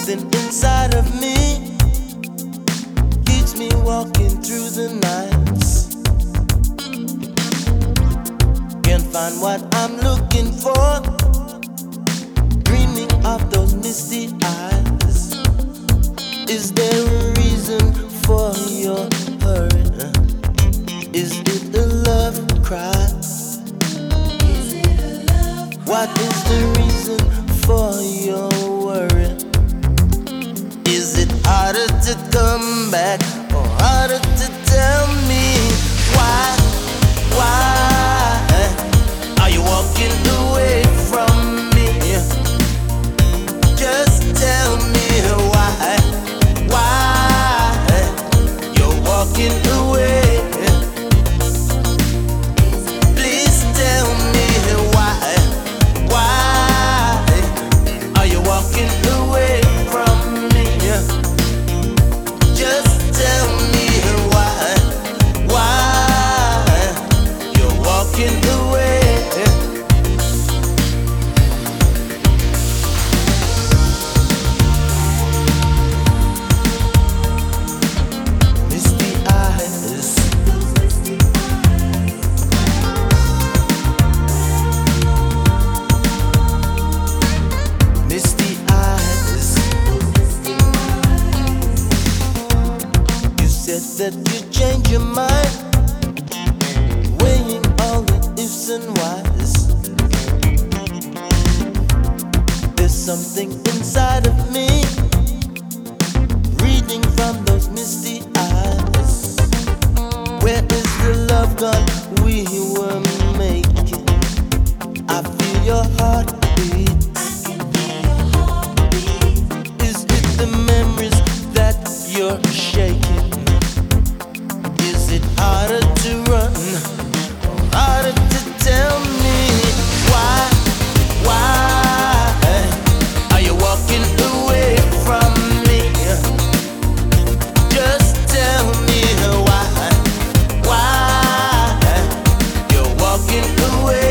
Something inside of me keeps me walking through the nights. Can't find what I'm looking for, dreaming of those misty eyes. Is there a reason for your hurry? Is it a love cry? What is the reason for your worry? Is it harder to come back or harder to tell me why? Why are you walking away from me? Just tell me why. Why you're walking away? Please tell me why. Why are you walking away from me? Just tell me why. Why you're walking away? Misty eyes, misty eyes. You said that you changed your mind, weighing all the ifs and whys. There's something inside of me, reading from those misty eyes. Where is the love gone we were making? I feel your heartbeat. Is it the memories that you're shaking? Is it harder to run, harder to tell me why? Why are you walking away from me? Just tell me why. Why you're walking away?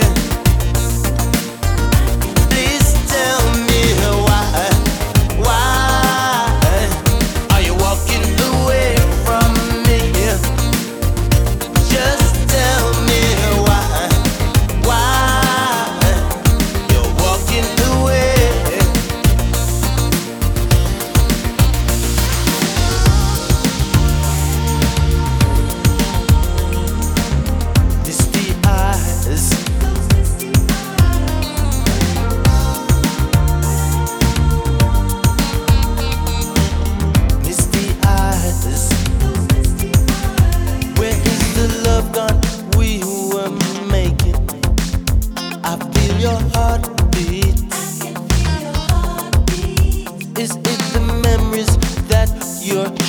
Please tell me why. Why are you walking away from me? Just tell me why. Why you're walking away? Misty eyes, misty eyes. Where is the love gone we were making? I feel your heartbeat. Is it the memories that you're